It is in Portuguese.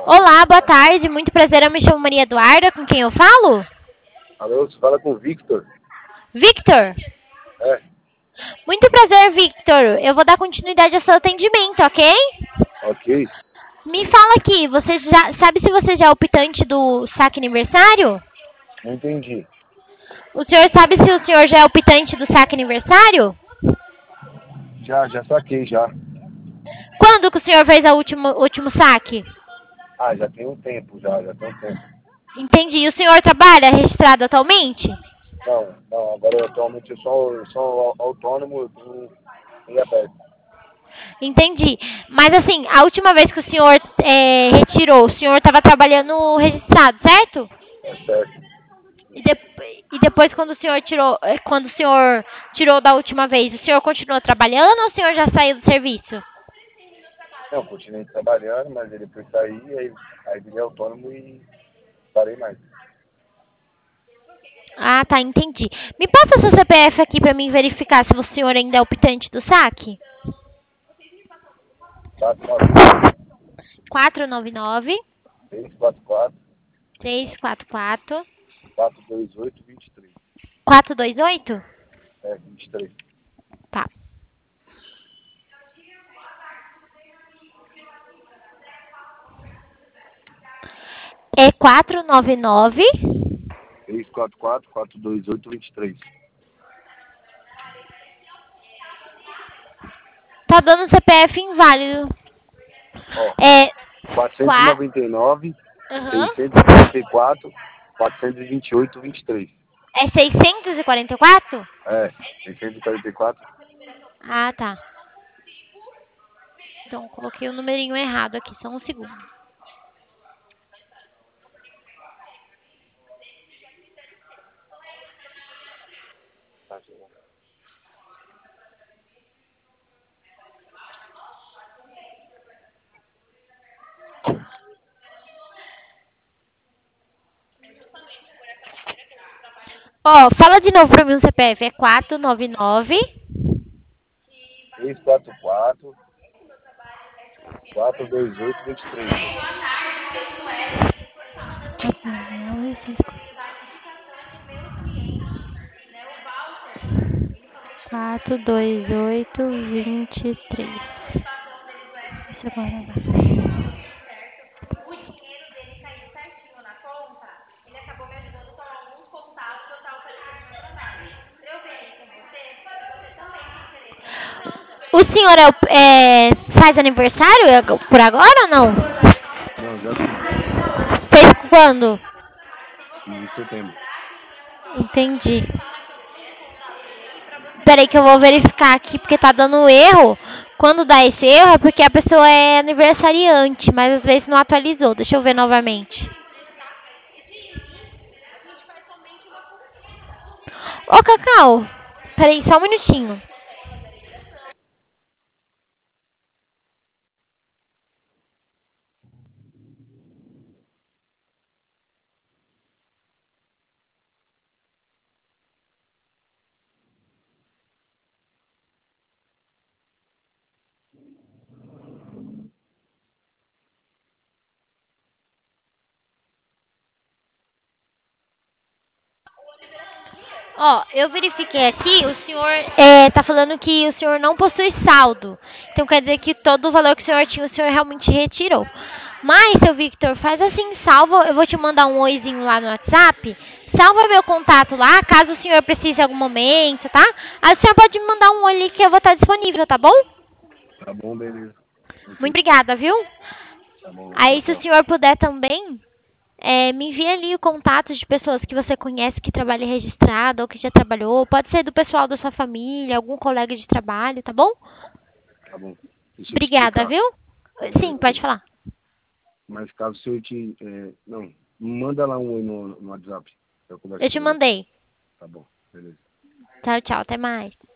Olá, boa tarde. Muito prazer, eu me chamo Maria Eduarda. Com quem eu falo? Alô, você fala com o Victor? Victor. É, Muito prazer, Victor. Eu vou dar continuidade ao seu atendimento, ok? ok. Me fala aqui, você já sabe se você já é optante do saque aniversário? Não entendi. O senhor sabe se o senhor já é optante do saque aniversário? Já saquei já. Quando que o senhor fez o último saque? Ah, já tem um tempo, já tem um tempo. Entendi. E o senhor trabalha registrado atualmente? Não, agora atualmente eu sou autônomo, eu tenho em aberto. Entendi. Mas assim, a última vez que o senhor retirou, o senhor estava trabalhando registrado, certo? É certo. E depois quando o senhor tirou, quando o senhor tirou da última vez, o senhor continuou trabalhando ou o senhor já saiu do serviço? Não, continuei trabalhando, mas ele foi sair, aí virei autônomo e parei mais. Ah, tá, entendi. Me passa seu CPF aqui para mim verificar se o senhor ainda é optante do saque. 499 499 644 344 428 23. 428? É, 23. Tá. É 499. 644 428 23. Tá dando CPF inválido. Ó, É 4. 499 Aham. 644 428 23. É 644? É, 644. Ah, tá. Então coloquei o numerinho errado aqui, só um segundo. Ó, fala de novo pra mim o CPF. É 499. 644 428 23. 42823. Isso agora vai. O senhor faz aniversário por agora ou não? Não, já fiz. Fez quando? Fiz em setembro. Entendi. Peraí que eu vou verificar aqui porque tá dando erro. Quando dá esse erro é porque a pessoa é aniversariante, mas às vezes não atualizou. Deixa eu ver novamente. Ô, Cacau. Peraí, só um minutinho. Ó, eu verifiquei aqui, o senhor tá falando que o senhor não possui saldo. Então quer dizer que todo o valor que o senhor tinha, o senhor realmente retirou. Mas, seu Victor, faz assim, salva, eu vou te mandar um oizinho lá no WhatsApp. Salva meu contato lá, caso o senhor precise em algum momento, tá? Aí o senhor pode me mandar um oi ali que eu vou estar disponível, tá bom? Tá bom, beleza. Muito Ok. obrigada, viu? Tá bom, tchau, Aí, se o tchau. senhor puder também, me envia ali o contato de pessoas que você conhece que trabalha registrado ou que já trabalhou. Pode ser do pessoal da sua família, algum colega de trabalho, tá bom? Tá bom. Deixa eu te Obrigada, explicar. viu? Sim, Beleza, pode beleza. falar. Mas caso se eu te. Não, manda lá um oi no WhatsApp. Eu converso Eu com te ele. mandei. Tá bom, beleza. Tchau, tchau. Até mais.